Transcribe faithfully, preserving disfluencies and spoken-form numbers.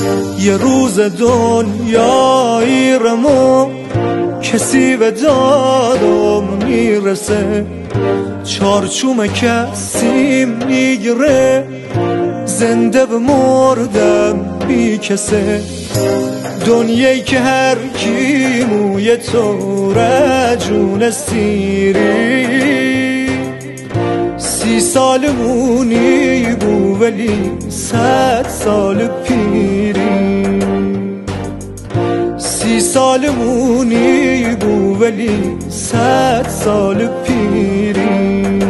یه روز دنیایی رمو کسی به دادم میرسه، چارچوم کسی میگیره، زنده به مردم بی کسه. دنیایی که هر کی موی تو رجون سیری، سی سال مونی بو ولی صد سال پیری، سی سال مونی بو ولی صد سال پیری.